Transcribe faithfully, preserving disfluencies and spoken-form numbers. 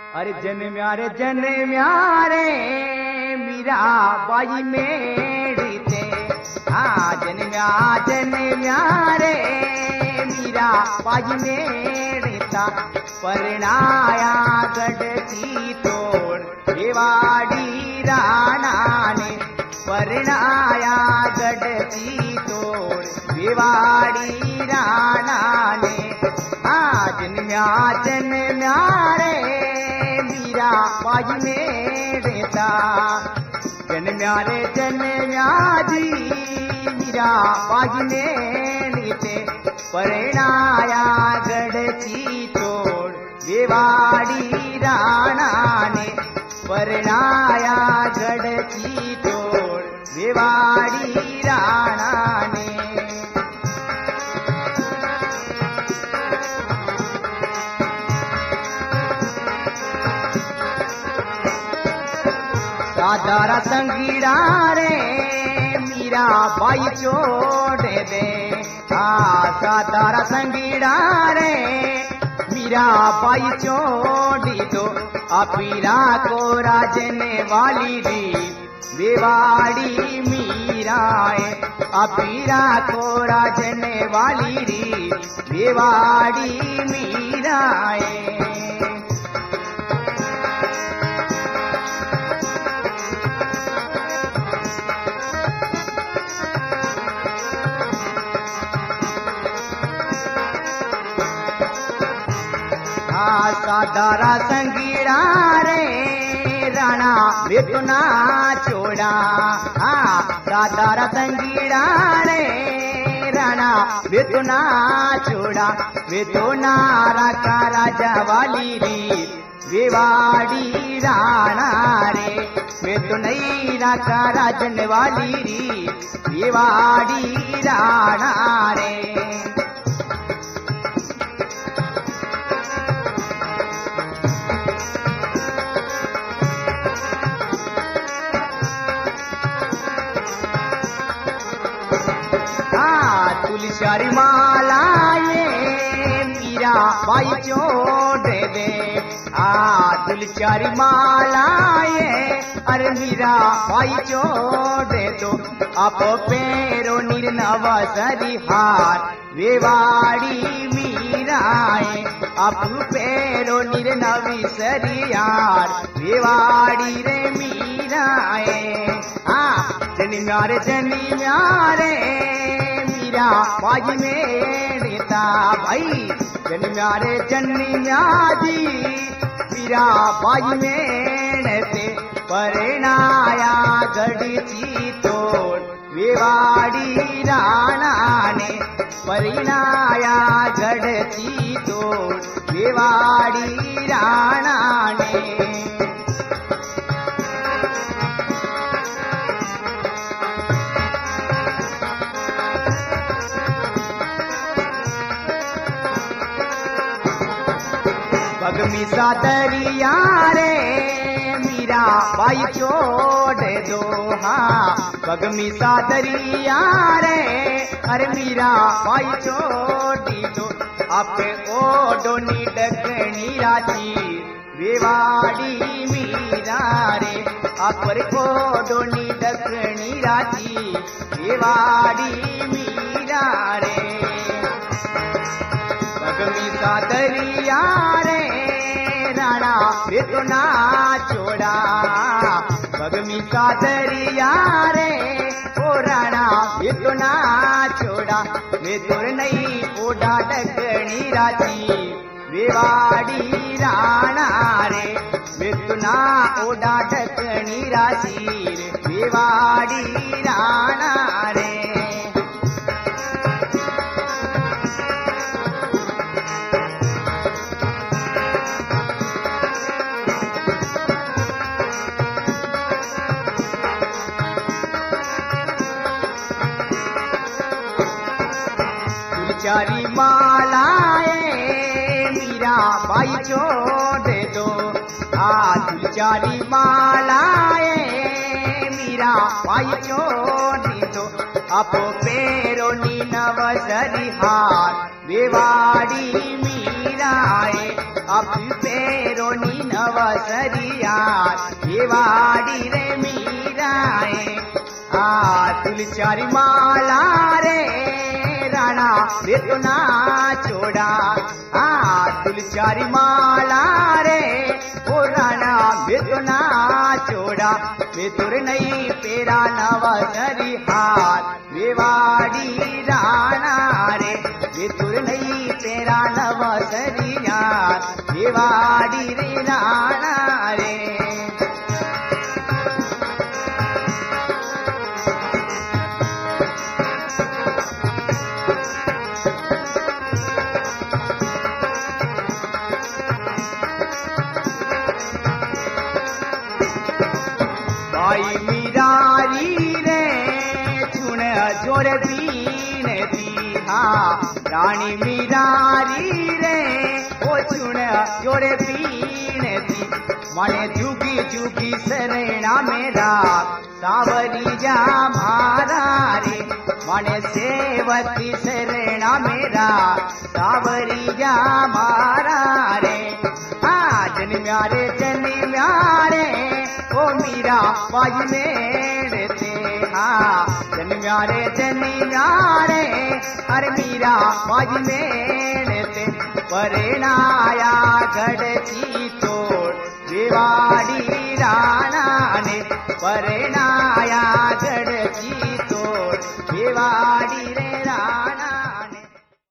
अरे जन्म्या रे जन्म्या रे मीरा बाई मेरी ते। हाँ जन्म्या जन्म्या रे मीरा बाई मेरी ता। परणाया गडची तोड रेवाडी राणा ने। परणाया गडची तोड रेवाडी राणा ने। हाँ जन्म्या जन्म्या रे मीरा बाई मेरे ता। जन्म्या रे जन्म्या जी मीरा बाई मेरी ते। परणाया गडची तोड रेवाडी राणा ने। परणाया गडची तोड रेवाडी राणा ने। सादारा संगीड़ा रे मीरा बाई छोड़ दे। हाँ सादारा संगीड़ा रे मीरा बाई छोड़ी दो। अपीरा को राजने वाली री बेवाड़ी मीराए। अपीरा को राजने वाली री बेवाड़ी मीराए। सादारा संगीड़ा रे राणा वे तो ना छोड़ा। हाँ सादारा संगीड़ा रे राणा वे तो ना छोड़ा। वे तो नारा का राजा वाली री बेवाड़ी राणा रे। वे तो नहीं राका राजन वाली री बेवाड़ी राणा रे। तुलसारी माला ये मीरा बाई छोड़ दे। आ तुलसारी माला ये अरे मीरा बाई छोड़ दो। आप पैरो निर्नव सरी हार वेवाड़ी मीराए। आप पैरो निर्नवी सरी हार वेवाड़ी रे मीराए। हाँ जन्म्या रे जन्म्या रे मीरा बाई मेरे ता। भाई जन्म्या रे जन्म्या जी मीरा बाई मेरे ते। परणाया गडची तोड वेवाड़ी राणा ने। परणाया गडची तोड वेवाड़ी राणा ने। भगमी सादरिया रे मीरा बाई छोड़ दो। हाँ भगमी सादरिया रे अरे मीरा बाई छोड़ी दो। आपे ओडोनी डगनी राची बेवाड़ी मीरा रे। अपर ओडोनी डगनी राची बेवाड़ी मीरा रे। भगमी सादरिया रे राणा वे तो ना छोड़ा। भगमी सादरिया रे ओ राणा वे तो ना छोड़ा। वे तो नहीं ओढ़ा डगनी राजी बेवाड़ी राणा रे। वे तो ना ओढ़ा डगनी राजी बेवाड़ी राणा रे। तुलसारी मालाए मीरा बाई छोड़ दो। आ तुलसारी मालाए मीरा बाई छोड़ दो। आप पैरो नीनव सरी हार वेवाड़ी मीराए। आपी पेरोनी नवसरियार देवाडी रे मीराए आ तुलचारी माला रे राणा बेतुना चोड़ा आ तुलचारी माला रे ओ राणा बेतुना चोड़ा बेतुर नहीं पेरा नवसरी हार देवाडी राणा रे बेतुर नहीं पेरा नवसरी यार देवाडी रे राणा रे भाई मीरारी रे चुन जोर बीन दीहा रानी मीरारी रे ओ चुन जोर बीन दी मने जुगी जुगी शरणा मेरा सावरी जा मारा रे मने सेवती शरणा मेरा सावरी जा मारा रे आ जन्म्या रे जन्म्या रे ओ मीरा बाई मेड़ते हाँ जन्म्या रे जन्म्या रे अरे मीरा बाई मेड़ते परिणाया गढ़ची तोड़ देवाडी राणा ने परिणाया गढ़ची तोड़ देवाडी